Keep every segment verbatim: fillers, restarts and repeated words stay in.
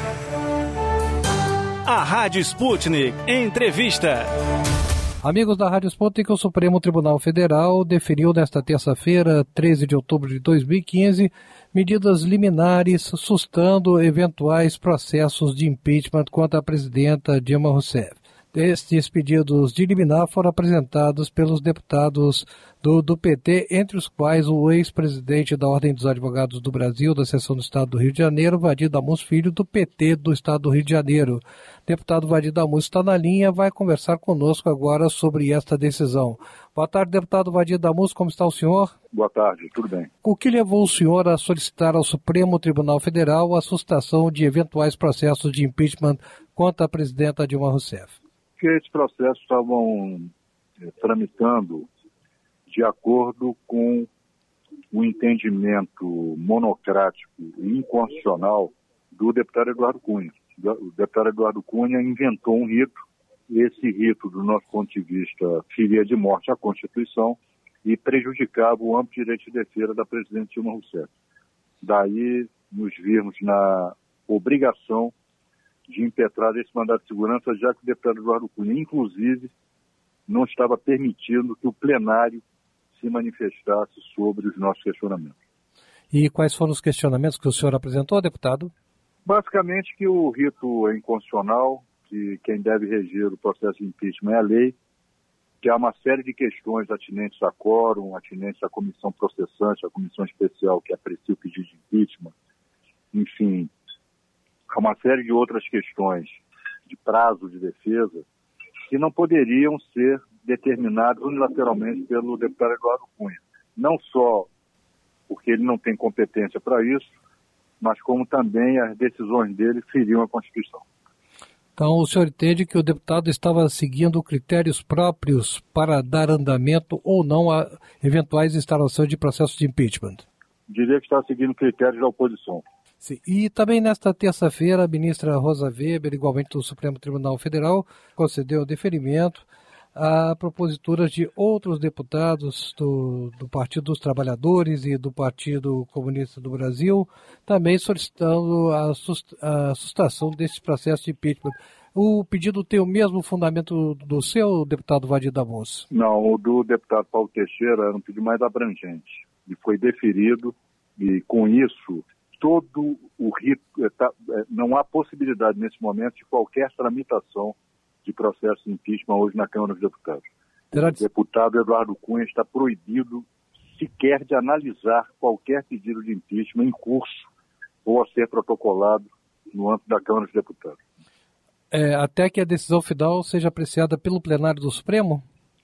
A Rádio Sputnik Entrevista. Amigos da Rádio Sputnik, o Supremo Tribunal Federal deferiu nesta terça-feira, treze de outubro de dois mil e quinze, medidas liminares sustando eventuais processos de impeachment contra a presidenta Dilma Rousseff. Estes pedidos de liminar foram apresentados pelos deputados do, do P T, entre os quais o ex-presidente da Ordem dos Advogados do Brasil, da seção do Estado do Rio de Janeiro, Vadir Damus Filho, do P T do Estado do Rio de Janeiro. Deputado Vadir Damus está na linha, vai conversar conosco agora sobre esta decisão. Boa tarde, deputado Vadir Damus, como está o senhor? Boa tarde, tudo bem. O que levou o senhor a solicitar ao Supremo Tribunal Federal a sustação de eventuais processos de impeachment contra a presidenta Dilma Rousseff? Que esses processos estavam é, tramitando de acordo com o entendimento monocrático e inconstitucional do deputado Eduardo Cunha. O deputado Eduardo Cunha inventou um rito, esse rito, do nosso ponto de vista, feria de morte a Constituição e prejudicava o amplo direito de defesa da presidente Dilma Rousseff. Daí nos virmos na obrigação de impetrar esse mandato de segurança, já que o deputado Eduardo Cunha, inclusive, não estava permitindo que o plenário se manifestasse sobre os nossos questionamentos. E quais foram os questionamentos que o senhor apresentou, deputado? Basicamente que o rito é inconstitucional, que quem deve reger o processo de impeachment é a lei, que há uma série de questões atinentes a quórum, atinentes à comissão processante, à comissão especial que aprecia o pedido de impeachment, enfim, há uma série de outras questões de prazo de defesa que não poderiam ser determinadas unilateralmente pelo deputado Eduardo Cunha. Não só porque ele não tem competência para isso, mas como também as decisões dele feriam a Constituição. Então o senhor entende que o deputado estava seguindo critérios próprios para dar andamento ou não a eventuais instalações de processos de impeachment? Diria que está seguindo critérios da oposição. Sim. E também nesta terça-feira, a ministra Rosa Weber, igualmente do Supremo Tribunal Federal, concedeu deferimento a proposituras de outros deputados do, do Partido dos Trabalhadores e do Partido Comunista do Brasil, também solicitando a, sust, a sustação desse processo de impeachment. O pedido tem o mesmo fundamento do seu, deputado Vadir Damus? Não, o do deputado Paulo Teixeira era um pedido mais abrangente e foi deferido, e com isso todo o rito, não há possibilidade nesse momento de qualquer tramitação de processo de impeachment hoje na Câmara dos Deputados. O deputado Eduardo Cunha está proibido sequer de analisar qualquer pedido de impeachment em curso ou a ser protocolado no âmbito da Câmara dos Deputados. É, até que a decisão final seja apreciada pelo plenário do Supremo?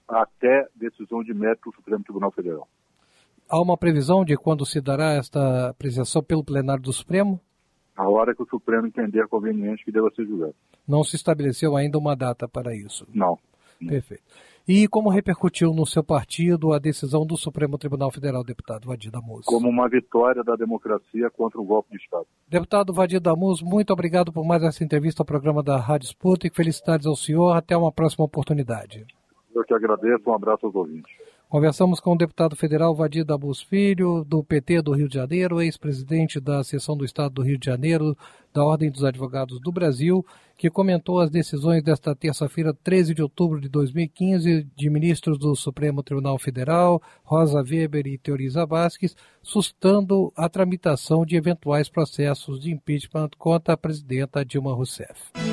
Até decisão de mérito do Supremo Tribunal Federal. Há uma previsão de quando se dará esta apreciação pelo plenário do Supremo? A hora que o Supremo entender conveniente que deva ser julgado. Não se estabeleceu ainda uma data para isso? Não. Perfeito. E como repercutiu no seu partido a decisão do Supremo Tribunal Federal, deputado Vadir Damus? Como uma vitória da democracia contra o golpe de Estado. Deputado Vadir Damus, muito obrigado por mais essa entrevista ao programa da Rádio Sputnik. Felicidades ao senhor. Até uma próxima oportunidade. Eu que agradeço. Um abraço aos ouvintes. Conversamos com o deputado federal Vadir Damus Filho, do P T do Rio de Janeiro, ex-presidente da seção do Estado do Rio de Janeiro, da Ordem dos Advogados do Brasil, que comentou as decisões desta terça-feira, treze de outubro de dois mil e quinze, de ministros do Supremo Tribunal Federal, Rosa Weber e Teoriza Vasquez, sustando a tramitação de eventuais processos de impeachment contra a presidenta Dilma Rousseff.